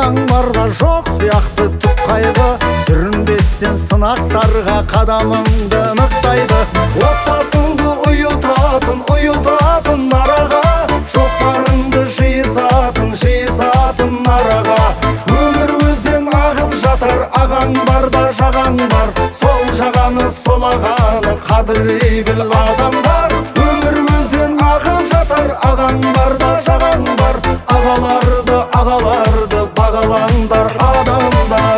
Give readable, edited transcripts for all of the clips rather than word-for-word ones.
ағаң барда жоқ сияқты түп қайғы, сүрінбестен сынақтарға қадамыңды нықтайды. Отбасыңды ұйытатын араға, жоқтарыңды жиысатын араға. Өмір өзен ағып жатыр, ағаң барда жағаң бар, сол жағаны сол ағаны қадірлей біл адамдар. Өмір өзен ағып жатыр, ағаң барда жағаң бар, ағаларды бағалаңдар адамдар.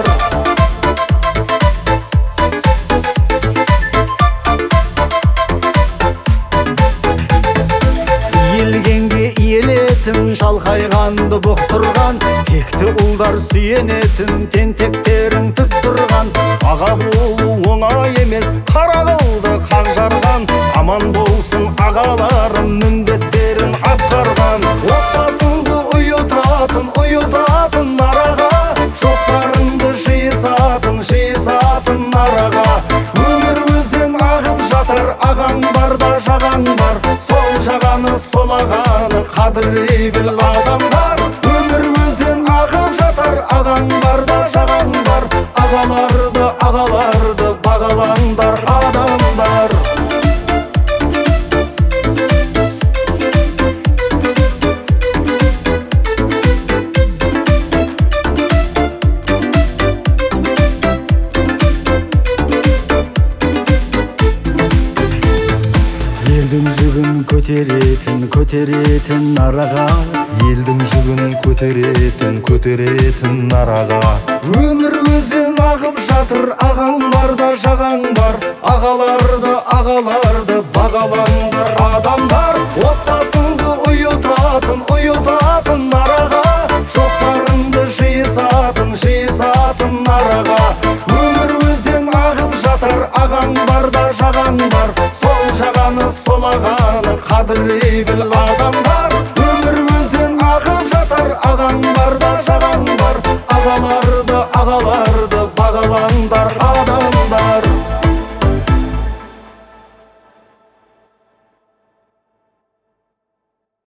Елгенге иелетін, шалқайғанды бұқтырған, текті ұлдар сүйенетін, тентектерің тік тұрған. Аға болу оңай емес, қара қылды қақ жарған, аман болсын ағаларым міндеттерін атқарған. Отбасыңды ұйытатын араға, жоқтарыңды жиысатын араға. Өмір өзен ағып жатыр, ағаң барда жағаң бар, сол жағаны сол ағаны қадірлей біл адамдар. Өмір өзен ағып жатыр, ағаң барда жағаң бар, ағаларды бағалаңдар адамдар. Елдің жүгін көтеретін араға, Елдің жүгін көтеретін араға. өмір өзен ағып жатыр, ағаң барда жағаң бар, ағаларды бағалаңдар адамдар. Отбасыңды ұйытатын араға, жоқтарыңды жиысатын араға. Өмір өзен ағып жатыр, ағаң барда жағаң бар, сол жағаны сол ағаны қадірлей біл адамдар.